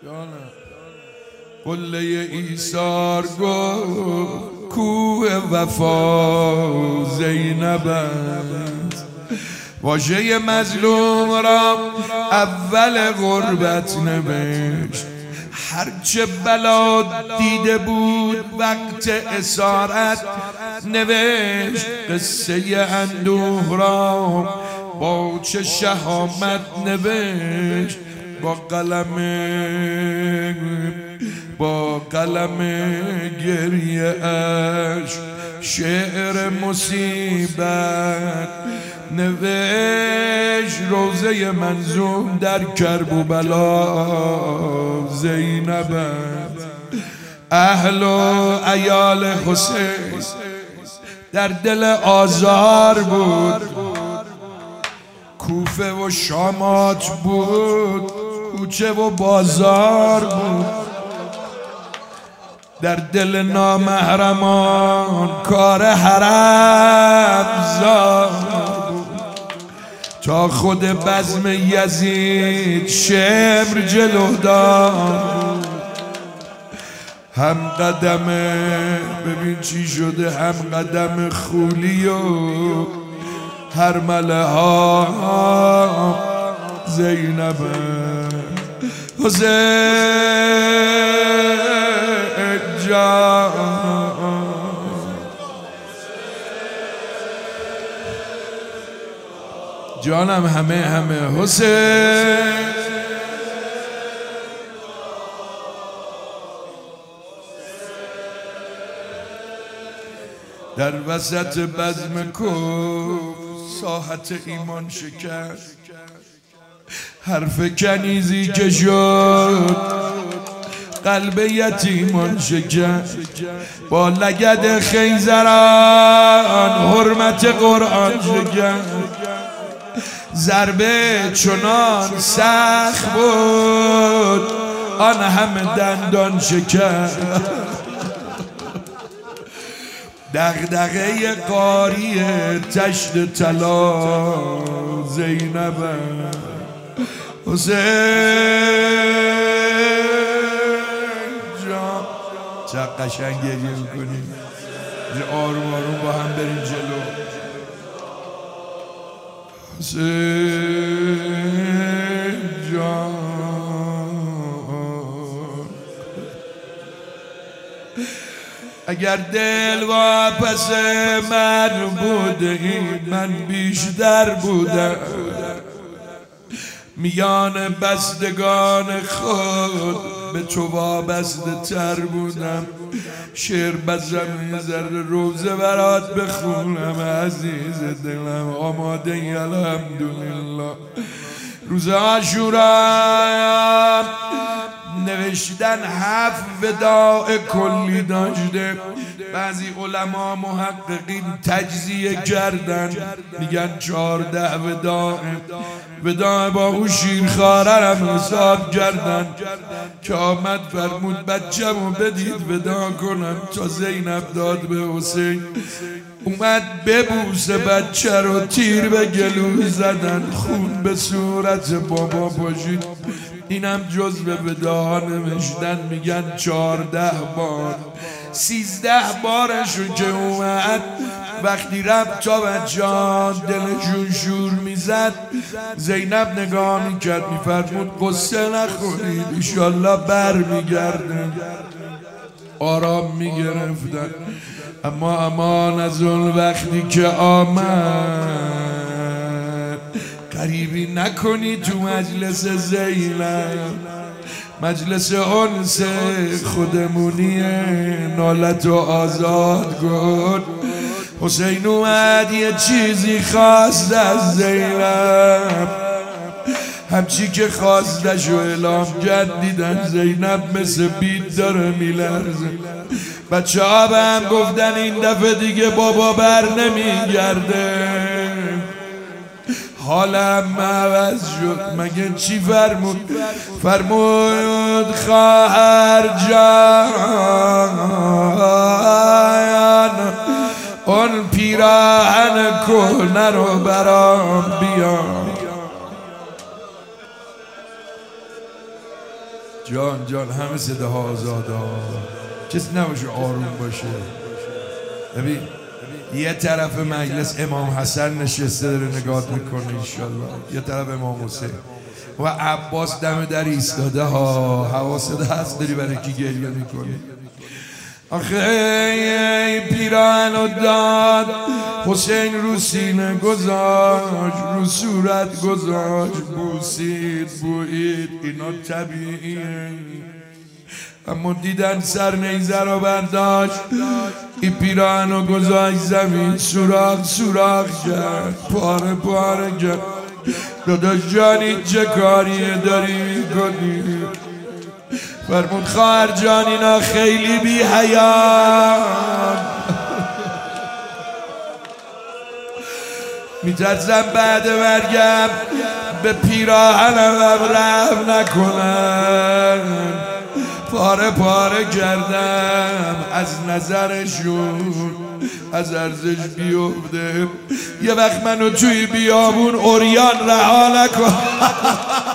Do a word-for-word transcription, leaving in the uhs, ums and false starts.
قله ایثار گفت کوه وفا زینب واژه مظلوم را اول غربت نوشت. هرچه بلا دیده بود وقت اسارت نوشت. قصه اندوه را با چه شهامت نوشت. با قلم با قلم گریه اش شعر مصیبت نوشت. روزه منظوم در کرب و بلا زینب اهل و عیال حسین در دل آزار بود. کوفه و شامات بود، کوچه و بازار بود. در دل نامحرمان کار حرم زار بود. تا خود بزم یزید شمر جلو داد. هم قدم ببین چی شده، هم قدم خولی و هر مله ها زینب حسین جان. جانم همه همه حسین. در وسط بزم کفر ساحت ایمان شکست. حرف کنیزی که شد قلب یتیمان شکست. با لگد خیزران حرمت قرآن شکست. ضربه چنان سخت بود آن همه دندان شکست. دغدغه قاری تشت طلا زینب حسین جان. چه قشنگ گریه میکنیم، آروم آروم با هم بریم جلو. حسین جان اگر دل واپس من بوده من بیشتر بودم. میان بستگان خود به تو وابسته تر بودم. شعر بزم ذره روزه برات بخونم عزیز دلم. آماده ای الحمدلله. روز عاشورا نوشتن هفت وداع کلی داشته. بعضی علما محققین تجزیه کردن میگن چهارده وداع. وداع با او شیرخواره هم حساب کردن که آمد فرمود بچه‌مو بدید وداع کنم. تا زینب داد به حسین اومد ببوسه بچه رو تیر به گلوی زدن. خون به صورت بابا پاشید. اینم جز به وداع نوشتن میگن چهارده بار. سیزده بارشون که اومد وقتی رفت تا بچه‌ها دلشون شور میزد زینب نگاه میکرد میفرمود قصه نخورید انشالله بر میگردن. آرام میگرفتن. اما امان از اون وقتی که آمد قریبی نکنی تو مجلس زینب. مجلس انس خودمونیه نالت و آزاد کن. حسین اومد یه چیزی خواست از زینب. همچی که خواستش و اعلام کرد دیدن زینب مثل بید داره میلرزه. بچه ها به هم گفتن این دفعه دیگه بابا بر نمیگرده. حالم عوض شد. مگه چی فرمود؟ فرمود خواهر جان اون پیراهن کهنه رو برام بیار. جان جان همه صداها آزاده ها، کسی نباشه آروم باشه. ببین یه طرف مجلس امام حسن نشسته داره نگاه میکنه انشالله، یه طرف امام حسین و عباس دم در ایستاده ها. حواست هست داری برای کی گریه میکنی؟ آخه پیرانو داد حسین رو سینه گذاشت، رو صورت گذاشت، بوسید بوید، اینا طبیعیه. اما دیدن سر نیزه رو برداشت، این پیرانو گذاشت زمین، سوراخ سوراخ کرد، پاره پاره کرد. داداش جانی چه کاریه داری میکنی؟ فرمود خواهر جان اینا خیلی بی حیان، میترسم بعد مرگم به پیراهنم رحم نکنن. پاره پاره کردم از نظرشون، از ارزش بیفته. یه وقت منو توی بیابون اوریان رها نکن.